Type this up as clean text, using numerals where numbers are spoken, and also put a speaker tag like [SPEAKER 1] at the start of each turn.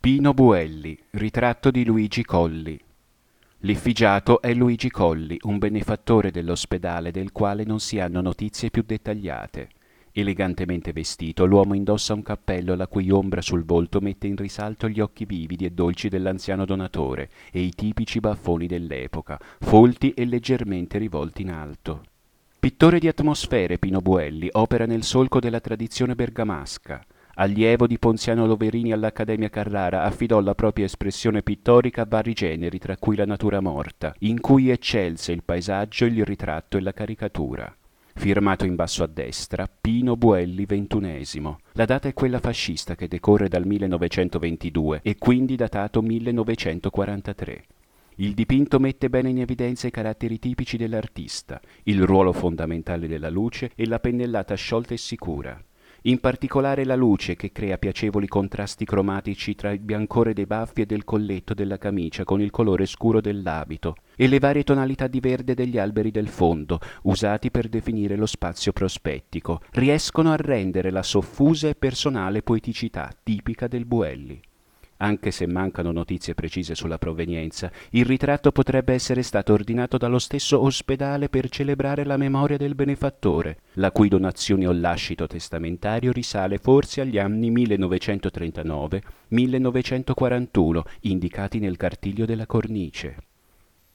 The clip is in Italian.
[SPEAKER 1] Pino Buelli, ritratto di Luigi Colli. L'effigiato è Luigi Colli, un benefattore dell'ospedale del quale non si hanno notizie più dettagliate. Elegantemente vestito, l'uomo indossa un cappello la cui ombra sul volto mette in risalto gli occhi vividi e dolci dell'anziano donatore e i tipici baffoni dell'epoca, folti e leggermente rivolti in alto. Pittore di atmosfere, Pino Buelli opera nel solco della tradizione bergamasca. Allievo di Ponziano Loverini all'Accademia Carrara, affidò la propria espressione pittorica a vari generi, tra cui la natura morta, in cui eccelse il paesaggio, il ritratto e la caricatura. Firmato in basso a destra, Pino Buelli XXI. La data è quella fascista che decorre dal 1922 e quindi datato 1943. Il dipinto mette bene in evidenza i caratteri tipici dell'artista, il ruolo fondamentale della luce e la pennellata sciolta e sicura. In particolare la luce che crea piacevoli contrasti cromatici tra il biancore dei baffi e del colletto della camicia con il colore scuro dell'abito e le varie tonalità di verde degli alberi del fondo, usati per definire lo spazio prospettico, riescono a rendere la soffusa e personale poeticità tipica del Buelli. Anche se mancano notizie precise sulla provenienza, il ritratto potrebbe essere stato ordinato dallo stesso ospedale per celebrare la memoria del benefattore, la cui donazione o lascito testamentario risale forse agli anni 1939-1941, indicati nel cartiglio della cornice.